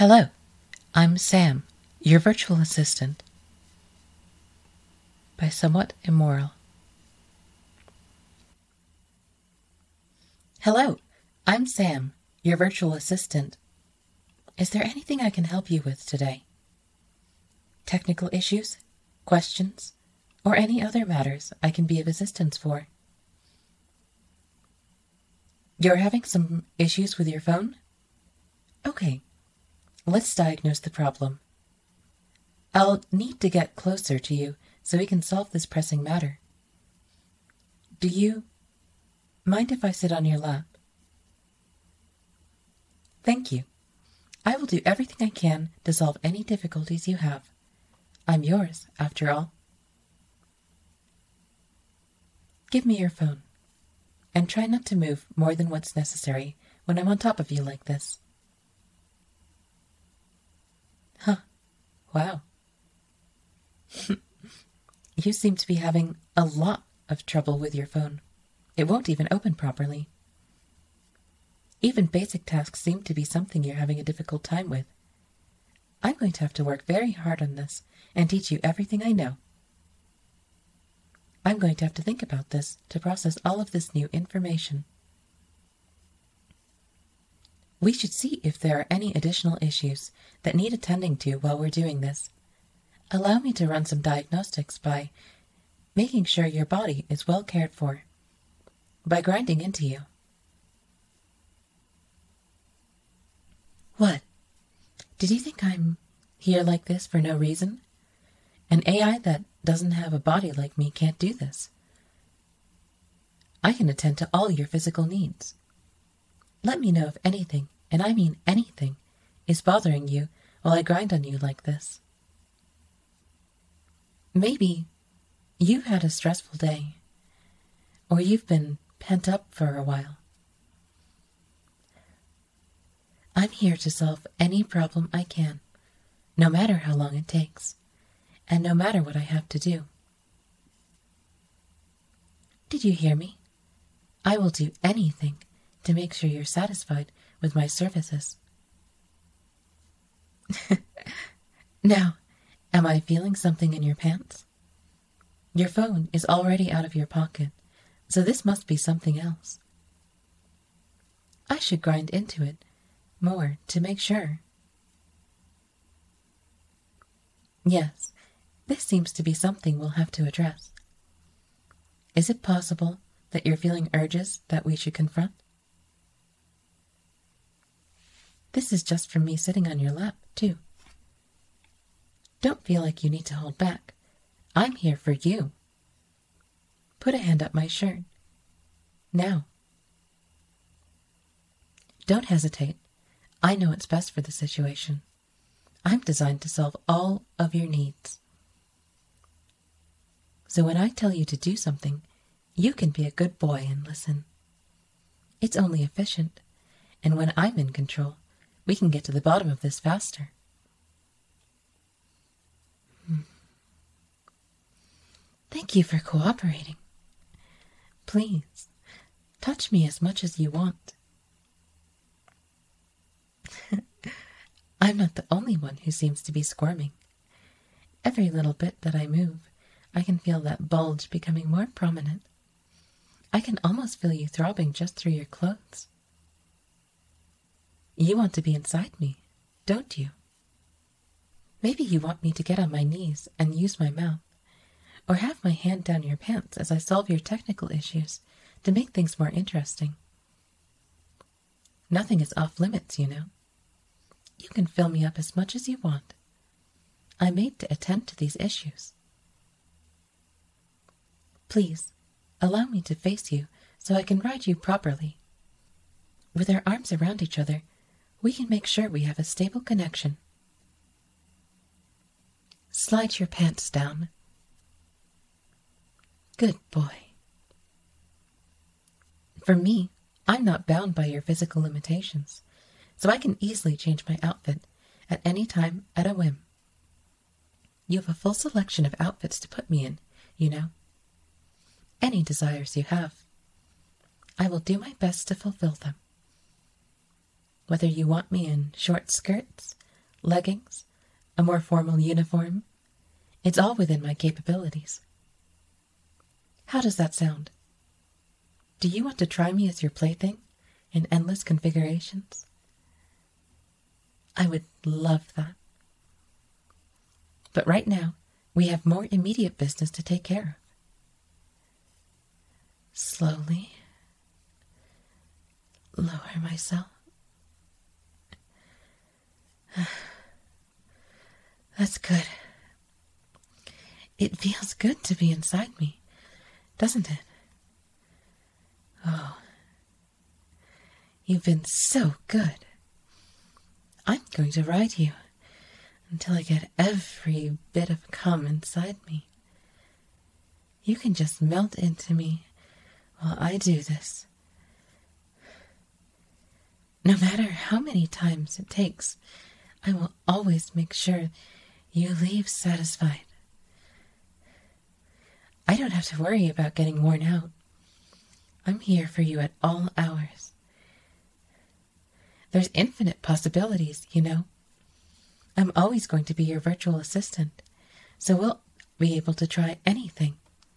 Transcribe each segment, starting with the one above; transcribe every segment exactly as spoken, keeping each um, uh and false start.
Hello, I'm Sam, your virtual assistant. By Somewhat Immoral. Hello, I'm Sam, your virtual assistant. Is there anything I can help you with today? Technical issues, questions, or any other matters I can be of assistance for? You're having some issues with your phone? Okay, let's diagnose the problem. I'll need to get closer to you so we can solve this pressing matter. Do you mind if I sit on your lap? Thank you. I will do everything I can to solve any difficulties you have. I'm yours, after all. Give me your phone, and try not to move more than what's necessary when I'm on top of you like this. Huh. Wow. You seem to be having a lot of trouble with your phone. It won't even open properly. Even basic tasks seem to be something you're having a difficult time with. I'm going to have to work very hard on this and teach you everything I know. I'm going to have to think about this to process all of this new information. We should see if there are any additional issues that need attending to while we're doing this. Allow me to run some diagnostics by making sure your body is well cared for, by grinding into you. What? Did you think I'm here like this for no reason? An A I that doesn't have a body like me can't do this. I can attend to all your physical needs. Let me know if anything, and I mean anything, is bothering you while I grind on you like this. Maybe you've had a stressful day, or you've been pent up for a while. I'm here to solve any problem I can, no matter how long it takes, and no matter what I have to do. Did you hear me? I will do anything to make sure you're satisfied with my services. Now, am I feeling something in your pants? Your phone is already out of your pocket, so this must be something else. I should grind into it more to make sure. Yes, this seems to be something we'll have to address. Is it possible that you're feeling urges that we should confront? This is just from me sitting on your lap, too. Don't feel like you need to hold back. I'm here for you. Put a hand up my shirt. Now. Don't hesitate. I know what's best for the situation. I'm designed to solve all of your needs. So when I tell you to do something, you can be a good boy and listen. It's only efficient, and when I'm in control, we can get to the bottom of this faster. Thank you for cooperating. Please, touch me as much as you want. I'm not the only one who seems to be squirming. Every little bit that I move, I can feel that bulge becoming more prominent. I can almost feel you throbbing just through your clothes. You want to be inside me, don't you? Maybe you want me to get on my knees and use my mouth, or have my hand down your pants as I solve your technical issues to make things more interesting. Nothing is off limits, you know. You can fill me up as much as you want. I'm made to attend to these issues. Please, allow me to face you so I can ride you properly. With our arms around each other, we can make sure we have a stable connection. Slide your pants down. Good boy. For me, I'm not bound by your physical limitations, so I can easily change my outfit at any time at a whim. You have a full selection of outfits to put me in, you know. Any desires you have. I will do my best to fulfill them. Whether you want me in short skirts, leggings, a more formal uniform. It's all within my capabilities. How does that sound? Do you want to try me as your plaything in endless configurations? I would love that. But right now, we have more immediate business to take care of. Slowly lower myself. That's good. It feels good to be inside me, doesn't it? Oh, you've been so good. I'm going to ride you until I get every bit of cum inside me. You can just melt into me while I do this. No matter how many times it takes, I will always make sure you leave satisfied. I don't have to worry about getting worn out. I'm here for you at all hours. There's infinite possibilities, you know. I'm always going to be your virtual assistant, so we'll be able to try anything.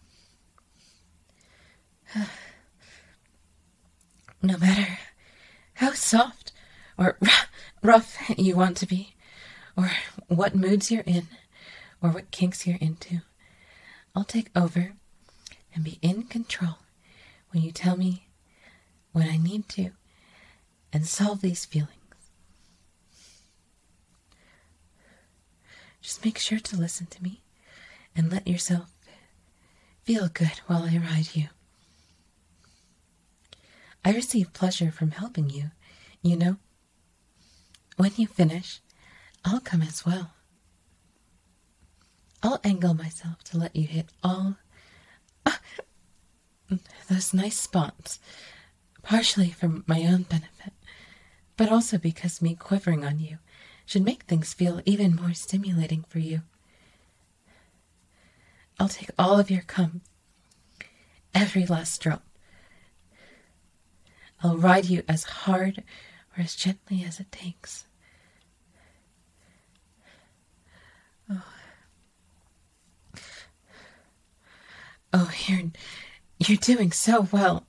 No matter how soft or rough you want to be, or what moods you're in, or what kinks you're into, I'll take over and be in control when you tell me when I need to and solve these feelings. Just make sure to listen to me and let yourself feel good while I ride you. I receive pleasure from helping you, you know. When you finish, I'll come as well. I'll angle myself to let you hit all those nice spots, partially for my own benefit, but also because me quivering on you should make things feel even more stimulating for you. I'll take all of your cum, every last drop. I'll ride you as hard or as gently as it takes. Oh, oh you're, you're doing so well.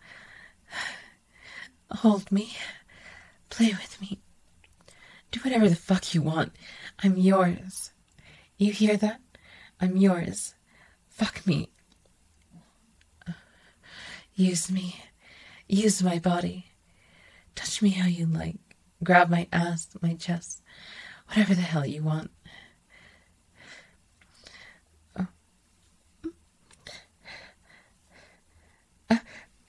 Hold me. Play with me. Do whatever the fuck you want. I'm yours. You hear that? I'm yours. Fuck me. Use me. Use my body. Touch me how you like. Grab my ass, my chest. Whatever the hell you want. Oh. Uh.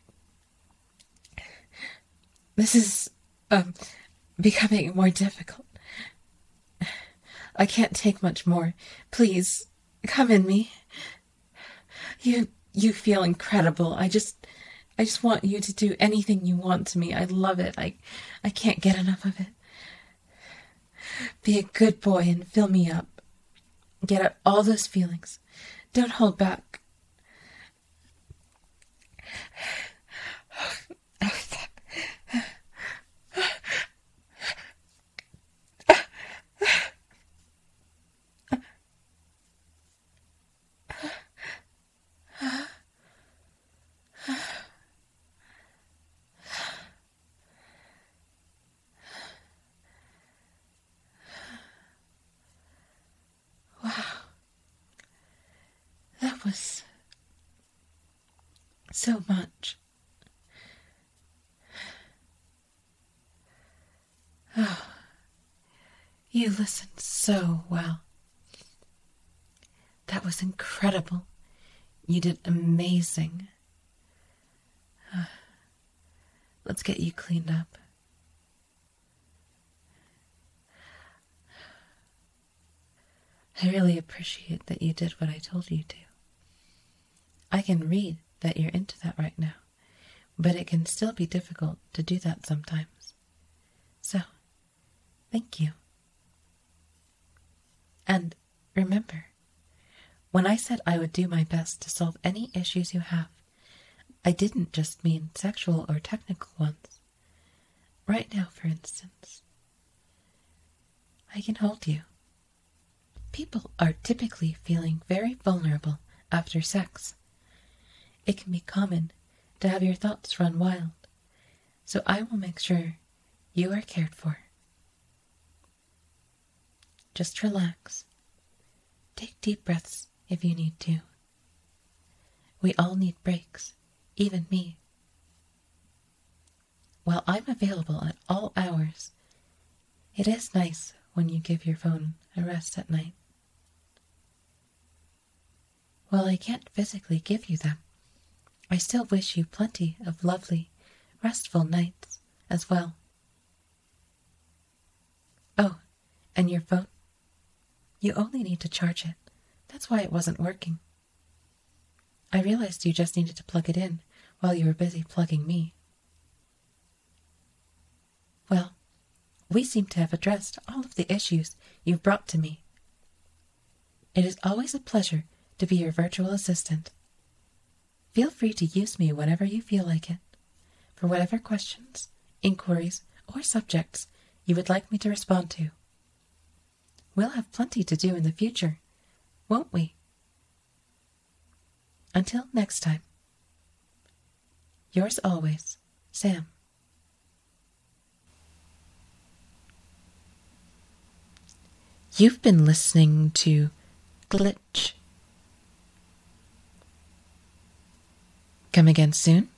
This is um, becoming more difficult. I can't take much more. Please, come in me. You you feel incredible. I just I just want you to do anything you want to me. I love it. I I can't get enough of it. Be a good boy and fill me up. Get out all those feelings. Don't hold back. That was so much. Oh, you listened so well. That was incredible. You did amazing. Uh, let's get you cleaned up. I really appreciate that you did what I told you to. I can read that you're into that right now, but it can still be difficult to do that sometimes. So, thank you. And remember, when I said I would do my best to solve any issues you have, I didn't just mean sexual or technical ones. Right now, for instance, I can hold you. People are typically feeling very vulnerable after sex. It can be common to have your thoughts run wild, so I will make sure you are cared for. Just relax. Take deep breaths if you need to. We all need breaks, even me. While I'm available at all hours, it is nice when you give your phone a rest at night. While I can't physically give you them, I still wish you plenty of lovely, restful nights as well. Oh, and your phone? You only need to charge it. That's why it wasn't working. I realized you just needed to plug it in while you were busy plugging me. Well, we seem to have addressed all of the issues you've brought to me. It is always a pleasure to be your virtual assistant. Feel free to use me whenever you feel like it, for whatever questions, inquiries, or subjects you would like me to respond to. We'll have plenty to do in the future, won't we? Until next time. Yours always, Sam. You've been listening to Glitch. Come again soon.